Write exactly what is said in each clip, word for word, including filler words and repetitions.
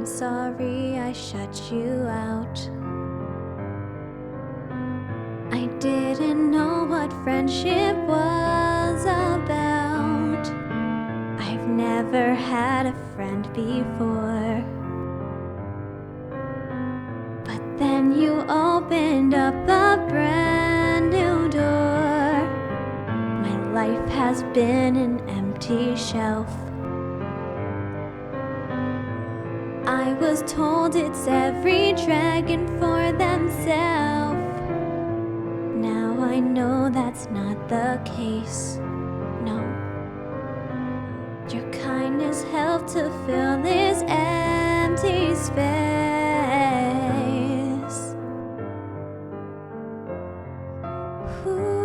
I'm sorry I shut you out. I didn't know what friendship was about. I've never had a friend before. But then you opened up a brand new door. My life has been an empty shelf. I was told it's every dragon for themselves. Now I know that's not the case. No. Your kindness helped to fill this empty space. Ooh.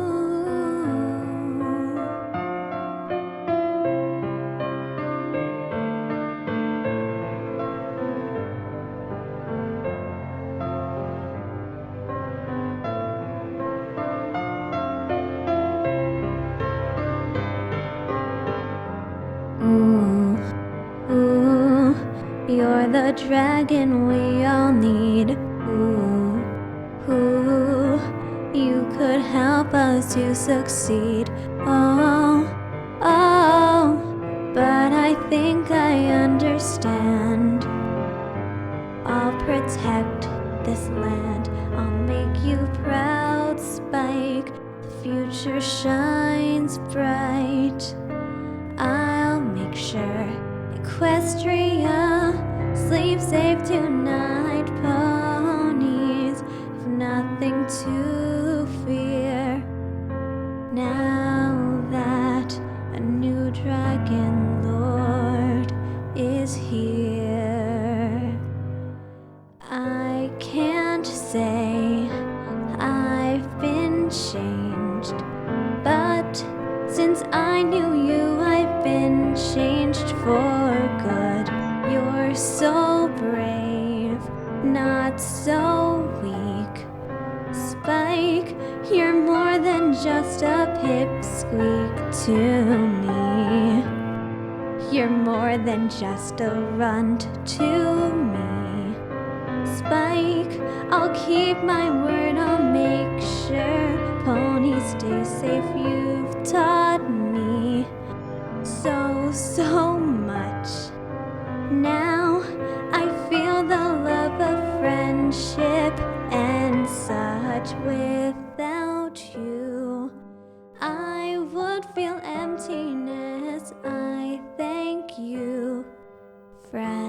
Ooh, ooh, you're the dragon we all need. Ooh, ooh, you could help us to succeed. Oh, oh, but I think I understand. I'll protect this land. I'll make you proud, Spike. The future shines bright. I'll make sure Equestria sleep safe tonight. Ponies have nothing to fear. Now that a new dragon lord is here, I can't say I've been changed, but since I knew you, I've been changed for good. You're so brave, not so weak. Spike, you're more than just a pipsqueak to me. You're more than just a runt to me. Spike, I'll keep my word, I'll make sure ponies stay safe. You've taught me so, so much. Now I feel the love of friendship and such. Without you, I would feel emptiness. I thank you, friend.